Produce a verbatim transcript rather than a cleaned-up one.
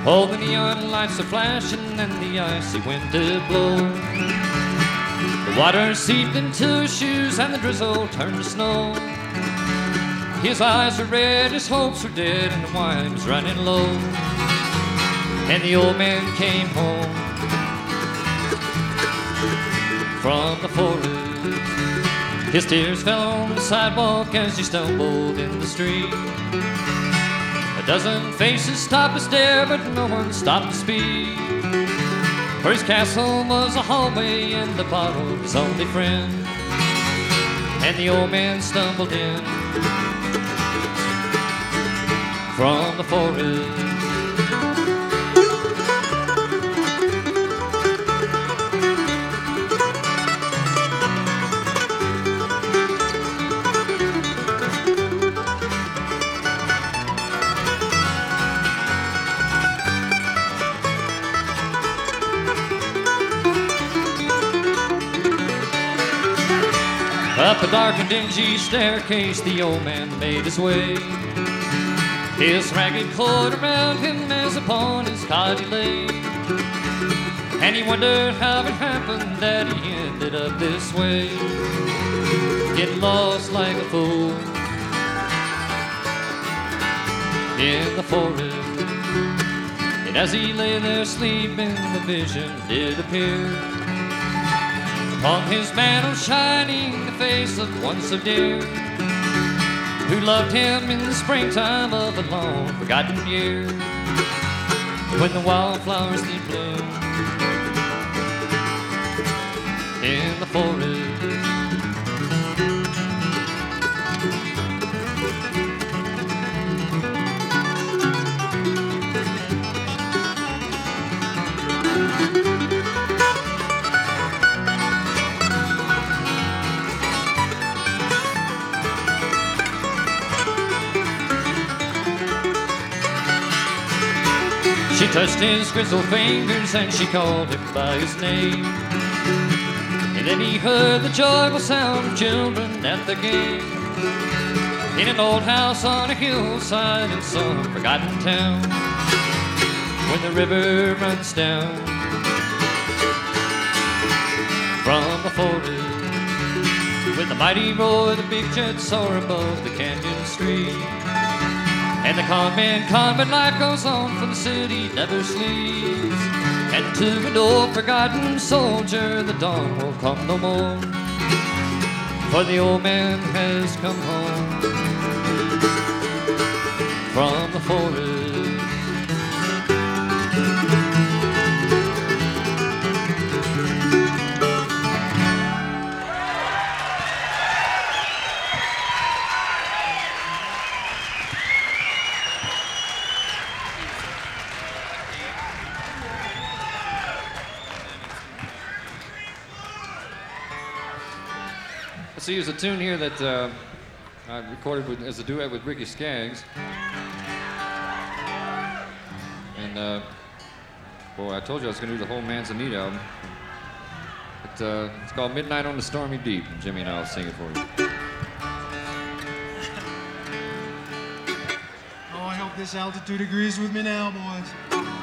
Oh, the neon lights are flashing and the icy wind did blow. The water seeped into his shoes and the drizzle turned to snow. His eyes were red, his hopes were dead, and the wine was running low. And the old man came home from the forest. His tears fell on the sidewalk as he stumbled in the street. A dozen faces stopped to stare, but no one stopped to speak. For his castle was a hallway and the bottle his only friend. And the old man stumbled in from the forest. Up a dark and dingy staircase the old man made his way. His ragged coat around him as upon his cot he lay. And he wondered how it happened that he ended up this way, getting lost like a fool in the forest. And as he lay there sleeping, the vision did appear. Upon his mantle shining the face of one so dear, who loved him in the springtime of a long forgotten year, when the wildflowers did bloom in the forest. She touched his grizzled fingers and she called him by his name. And then he heard the joyful sound of children at the game, in an old house on a hillside in some forgotten town, when the river runs down from the forest. With a mighty roar the big jets soar above the canyon street. And the convent, convent life goes on, for the city never sleeps. And to an old forgotten soldier the dawn will come no more, for the old man has come home from the forest. See, there's a tune here that uh, I recorded with, as a duet with Ricky Skaggs. And, uh, boy, I told you I was going to do the whole Manzanita album. But, uh, it's called Midnight on the Stormy Deep, and Jimmy and I will sing it for you. Oh, I hope this altitude agrees with me now, boys.